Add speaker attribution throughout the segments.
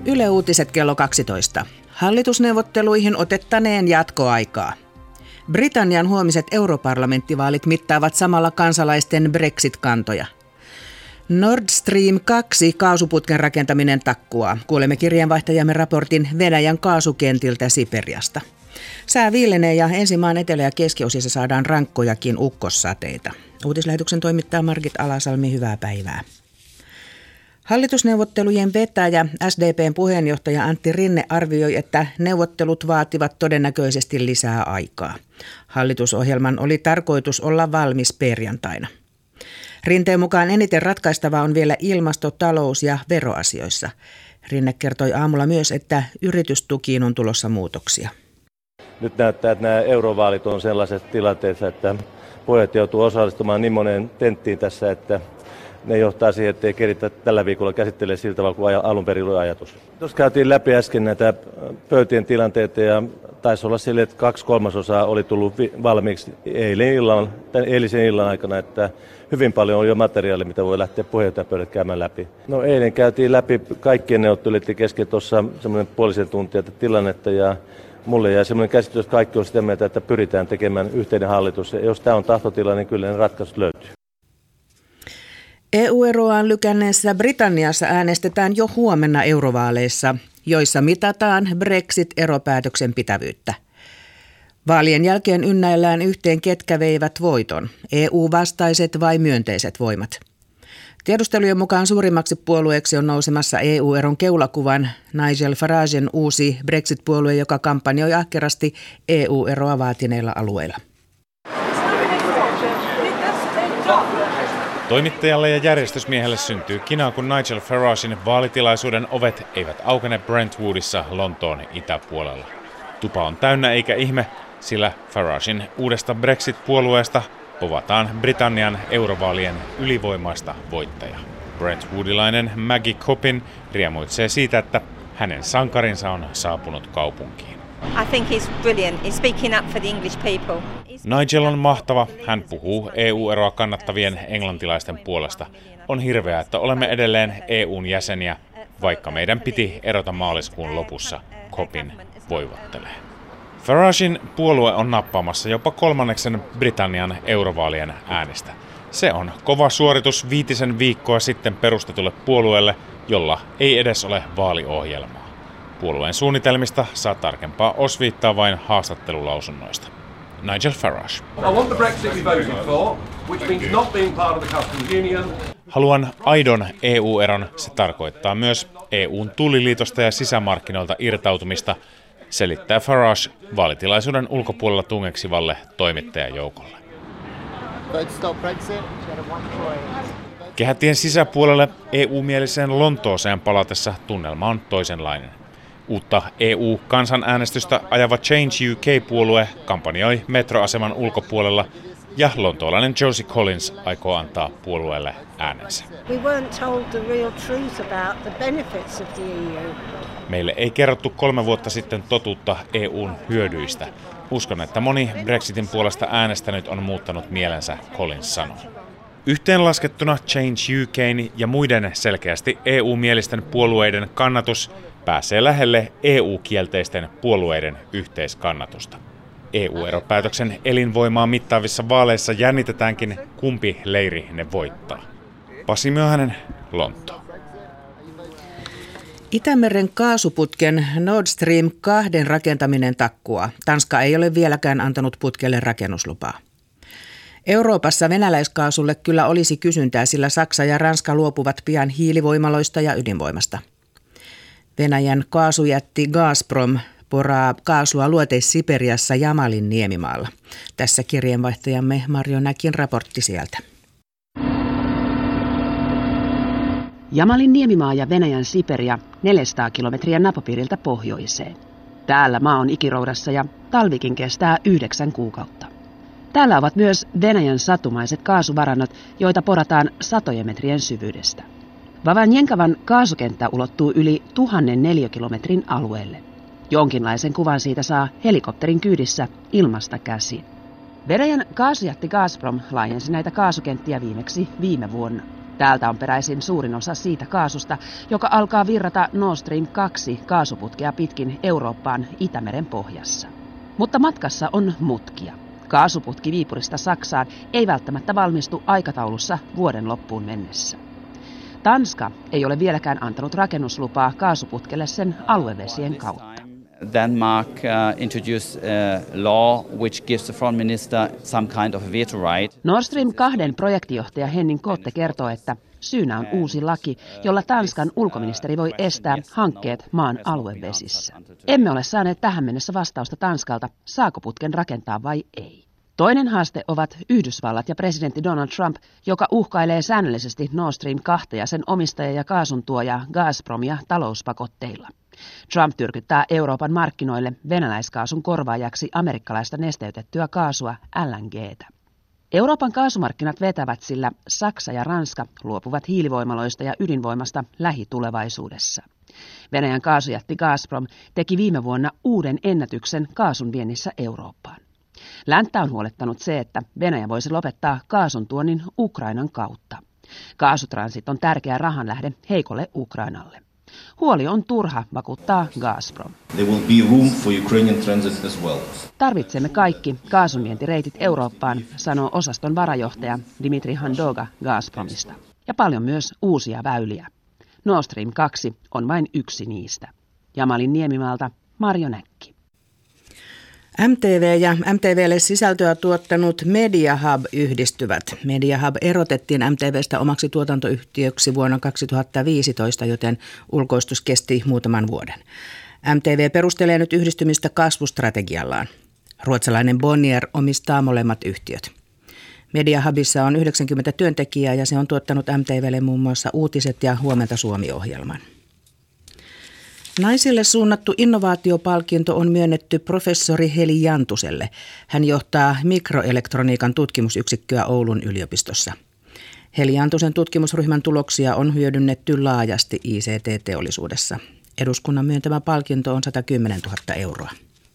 Speaker 1: Yle Uutiset kello 12. Hallitusneuvotteluihin otettaneen jatkoaikaa. Britannian huomiset europarlamenttivaalit mittaavat samalla kansalaisten Brexit-kantoja. Nord Stream 2 kaasuputken rakentaminen takkuaa. Kuulemme kirjeenvaihtajamme raportin Venäjän kaasukentiltä Siperiasta. Sää viilenee ja ensimaan etelä- ja keskiosissa saadaan rankkojakin ukkossateita. Uutislähetyksen toimittaa Margit Alasalmi, hyvää päivää. Hallitusneuvottelujen vetäjä, SDP:n puheenjohtaja Antti Rinne arvioi, että neuvottelut vaativat todennäköisesti lisää aikaa. Hallitusohjelman oli tarkoitus olla valmis perjantaina. Rinteen mukaan eniten ratkaistavaa on vielä ilmasto-, talous- ja veroasioissa. Rinne kertoi aamulla myös, että yritystukiin on tulossa muutoksia.
Speaker 2: Nyt näyttää, että nämä eurovaalit on sellaisessa tilanteessa, että pojat joutuu osallistumaan niin moneen tenttiin tässä, että ne johtaa siihen, että ei keritä tällä viikolla käsittelee sillä tavalla kuin alun perin oli ajatus. Tuossa käytiin läpi äsken näitä pöytien tilanteita ja taisi olla sille, että 2/3 oli tullut valmiiksi eilisen illan aikana, että hyvin paljon on jo materiaalia, mitä voi lähteä puheenjohtajapöydät käymään läpi. No eilen käytiin läpi kaikkien neuvottelijoiden kesken tuossa semmoinen puolisen tuntia tilannetta ja mulle jäi semmoinen käsitys, että kaikki on sitä mieltä, että pyritään tekemään yhteinen hallitus. Ja jos tämä on tahtotila, niin kyllä ne ratkaisut löytyy.
Speaker 1: EU-eroaan lykänneessä Britanniassa äänestetään jo huomenna eurovaaleissa, joissa mitataan Brexit-eropäätöksen pitävyyttä. Vaalien jälkeen ynnäillään yhteen, ketkä veivät voiton, EU-vastaiset vai myönteiset voimat. Tiedustelujen mukaan suurimmaksi puolueeksi on nousemassa EU-eron keulakuvan Nigel Faragen uusi Brexit-puolue, joka kampanjoi ahkerasti EU-eroa vaatineilla alueilla.
Speaker 3: Toimittajalle ja järjestysmiehelle syntyy kinaa, kun Nigel Faragen vaalitilaisuuden ovet eivät aukene Brentwoodissa Lontoon itäpuolella. Tupa on täynnä eikä ihme, sillä Faragen uudesta Brexit-puolueesta povataan Britannian eurovaalien ylivoimaista voittajaa. Brentwoodilainen Maggie Coppin riemuitsee siitä, että hänen sankarinsa on saapunut kaupunkiin.
Speaker 4: I think he's brilliant. He's speaking up for the English people.
Speaker 3: Nigel on mahtava. Hän puhuu EU-eroa kannattavien englantilaisten puolesta. On hirveää, että olemme edelleen EUn jäseniä, vaikka meidän piti erota maaliskuun lopussa, Coppin voivottelee. Faragen puolue on nappaamassa jopa 1/3 Britannian eurovaalien äänestä. Se on kova suoritus 5 viikkoa sitten perustetulle puolueelle, jolla ei edes ole vaaliohjelmaa. Puolueen suunnitelmista saa tarkempaa osviittaa vain haastattelulausunnoista. Nigel Farage. Haluan aidon EU-eron. Se tarkoittaa myös EUn tulliliitosta ja sisämarkkinoilta irtautumista, selittää Farage vaalitilaisuuden ulkopuolella tungeksivalle toimittajajoukolle. Kehätien sisäpuolelle EU-mieliseen Lontooseen palatessa tunnelma on toisenlainen. Uutta EU-kansanäänestystä ajava Change UK-puolue kampanjoi metroaseman ulkopuolella ja lontoolainen Josie Collins aikoo antaa puolueelle äänensä. Meille ei kerrottu 3 vuotta sitten totuutta EUn hyödyistä. Uskon, että moni Brexitin puolesta äänestänyt on muuttanut mielensä, Collins sanoi. Yhteenlaskettuna Change UK:n ja muiden selkeästi EU-mielisten puolueiden kannatus pääsee lähelle EU-kielteisten puolueiden yhteiskannatusta. EU-eropäätöksen elinvoimaa mittaavissa vaaleissa jännitetäänkin, kumpi leiri ne voittaa. Pasi Myöhänen, Lontoo.
Speaker 1: Itämeren kaasuputken Nord Stream 2 rakentaminen takkuaa. Tanska ei ole vieläkään antanut putkelle rakennuslupaa. Euroopassa venäläiskaasulle kyllä olisi kysyntää, sillä Saksa ja Ranska luopuvat pian hiilivoimaloista ja ydinvoimasta. Venäjän kaasujätti Gazprom poraa kaasua Luoteis-Siperiassa Jamalin niemimaalla. Tässä kirjeenvaihtajamme Marjo Näkin raportti sieltä.
Speaker 5: Jamalin niemimaa ja Venäjän Siperia 400 kilometriä napapiiriltä pohjoiseen. Täällä maa on ikiroudassa ja talvikin kestää 9 kuukautta. Täällä ovat myös Venäjän satumaiset kaasuvarannot, joita porataan satojen metrien syvyydestä. Vavanjenkavan kaasukenttä ulottuu yli 1000 neliökilometrin alueelle. Jonkinlaisen kuvan siitä saa helikopterin kyydissä ilmasta käsin. Venäjän kaasujätti Gazprom laajensi näitä kaasukenttiä viimeksi viime vuonna. Täältä on peräisin suurin osa siitä kaasusta, joka alkaa virrata Nord Stream 2 kaasuputkea pitkin Eurooppaan Itämeren pohjassa. Mutta matkassa on mutkia. Kaasuputki Viipurista Saksaan ei välttämättä valmistu aikataulussa vuoden loppuun mennessä. Tanska ei ole vieläkään antanut rakennuslupaa kaasuputkelle sen aluevesien kautta.
Speaker 6: Denmark introduced a law which gives the foreign minister some kind of veto right.
Speaker 5: Nord Stream 2 projektijohtaja Henning Kotte kertoo, että syynä on uusi laki, jolla Tanskan ulkoministeri voi estää hankkeet maan aluevesissä. Emme ole saaneet tähän mennessä vastausta Tanskalta, saako putken rakentaa vai ei. Toinen haaste ovat Yhdysvallat ja presidentti Donald Trump, joka uhkailee säännöllisesti Nord Stream 2 ja sen omistaja ja kaasuntuoja Gazpromia talouspakotteilla. Trump tyrkyttää Euroopan markkinoille venäläiskaasun korvaajaksi amerikkalaista nesteytettyä kaasua LNG:tä. Euroopan kaasumarkkinat vetävät, sillä Saksa ja Ranska luopuvat hiilivoimaloista ja ydinvoimasta lähitulevaisuudessa. Venäjän kaasujätti Gazprom teki viime vuonna uuden ennätyksen kaasun viennissä Eurooppaan. Länttä on huolettanut se, että Venäjä voisi lopettaa kaasun tuonnin Ukrainan kautta. Kaasutransit on tärkeä rahanlähde heikolle Ukrainalle. Huoli on turha, vakuuttaa Gazprom.
Speaker 7: There will be room for Ukrainian transit as well.
Speaker 5: Tarvitsemme kaikki kaasunvientireitit Eurooppaan, sanoo osaston varajohtaja Dmitri Handoga Gazpromista. Ja paljon myös uusia väyliä. Nord Stream 2 on vain yksi niistä. Jamalin Niemimaalta Marjo Näkki.
Speaker 1: MTV ja MTVlle sisältöä tuottanut MediaHub yhdistyvät. MediaHub erotettiin MTVstä omaksi tuotantoyhtiöksi vuonna 2015, joten ulkoistus kesti muutaman vuoden. MTV perustelee nyt yhdistymistä kasvustrategiallaan. Ruotsalainen Bonnier omistaa molemmat yhtiöt. MediaHubissa on 90 työntekijää ja se on tuottanut MTVlle muun muassa Uutiset ja Huomenta Suomi-ohjelman. Naisille suunnattu innovaatiopalkinto on myönnetty professori Heli Jantuselle. Hän johtaa mikroelektroniikan tutkimusyksikköä Oulun yliopistossa. Heli Jantusen tutkimusryhmän tuloksia on hyödynnetty laajasti ICT-teollisuudessa. Eduskunnan myöntämä palkinto on 110 000 euroa.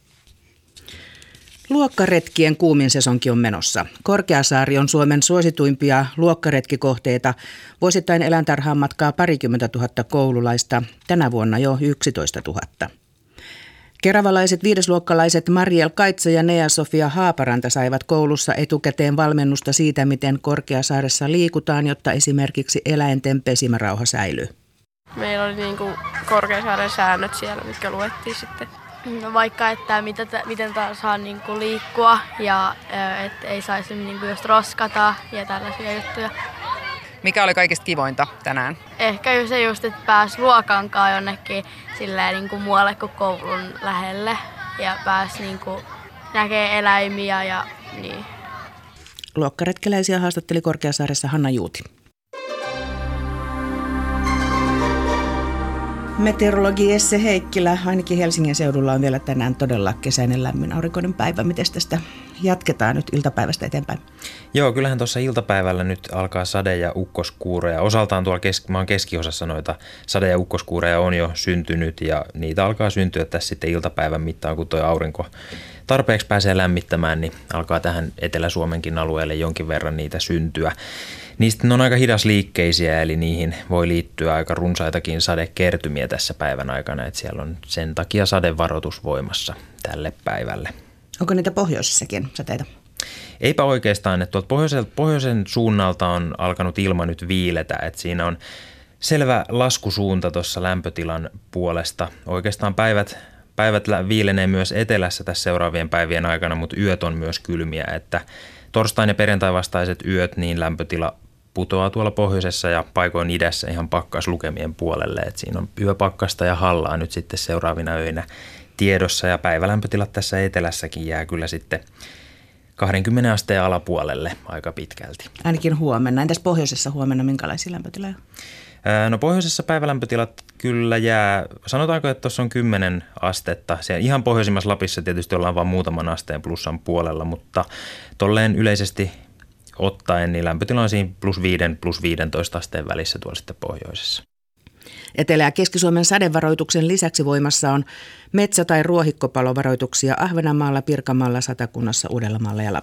Speaker 1: Luokkaretkien kuumin sesonki on menossa. Korkeasaari on Suomen suosituimpia luokkaretkikohteita. Vuosittain eläintarhaan matkaa 20 000 koululaista, tänä vuonna jo 11 000. Keravalaiset viidesluokkalaiset Mariel Kaitsa ja Nea-Sofia Haaparanta saivat koulussa etukäteen valmennusta siitä, miten Korkeasaaressa liikutaan, jotta esimerkiksi eläinten pesimärauha säilyy.
Speaker 8: Meillä oli Korkeasaaren säännöt siellä, mitkä luettiin sitten. No vaikka, että miten saa liikkua ja että ei saisi just roskata ja tällaisia juttuja.
Speaker 9: Mikä oli kaikista kivointa tänään?
Speaker 8: Ehkä se just, että pääsi luokankaan jonnekin muualle kuin koulun lähelle ja pääsi näkee eläimiä ja niin.
Speaker 1: Luokkaretkeläisiä haastatteli Korkeasaaressa Hanna Juuti. Meteorologi Esse Heikkilä, ainakin Helsingin seudulla on vielä tänään todella kesäinen lämmin aurinkoinen päivä. Miten tästä jatketaan nyt iltapäivästä eteenpäin?
Speaker 10: Joo, kyllähän tuossa iltapäivällä nyt alkaa sade- ja ukkoskuureja. Osaltaan tuolla maan keskiosassa noita sade- ja ukkoskuureja on jo syntynyt ja niitä alkaa syntyä tässä sitten iltapäivän mittaan, kun tuo aurinko tarpeeksi pääsee lämmittämään, niin alkaa tähän Etelä-Suomenkin alueelle jonkin verran niitä syntyä. Niistä on aika hidasliikkeisiä, eli niihin voi liittyä aika runsaitakin sadekertymiä tässä päivän aikana, että siellä on sen takia sadevaroitus voimassa tälle päivälle.
Speaker 1: Onko niitä pohjoisessakin sateita?
Speaker 10: Eipä oikeastaan, että tuolta pohjoisen suunnalta on alkanut ilma nyt viiletä, että siinä on selvä laskusuunta tuossa lämpötilan puolesta. Oikeastaan päivät viilenee myös etelässä tässä seuraavien päivien aikana, mutta yöt on myös kylmiä, että torstain ja perjantai vastaiset yöt, niin lämpötila putoaa tuolla pohjoisessa ja paikoin idässä ihan pakkaslukemien puolelle. Et siinä on yöpakkasta ja hallaa nyt sitten seuraavina öinä tiedossa ja päivälämpötilat tässä etelässäkin jää kyllä sitten 20 asteen alapuolelle aika pitkälti.
Speaker 1: Ainakin huomenna. Entäs pohjoisessa huomenna minkälaisia lämpötiloja?
Speaker 10: No pohjoisessa päivälämpötilat kyllä jää, sanotaanko, että tuossa on 10 astetta. Siellä ihan pohjoisimmassa Lapissa tietysti ollaan vain muutaman asteen plussan puolella, mutta tolleen yleisesti ottaen niin lämpötila on siinä +5 +15 asteen välissä tuolla sitten pohjoisessa.
Speaker 1: Etelä- ja Keski-Suomen sadevaroituksen lisäksi voimassa on metsä- tai ruohikkopalovaroituksia Ahvenanmaalla, Pirkanmaalla, Satakunnassa, Uudellamaalla ja Lapissa.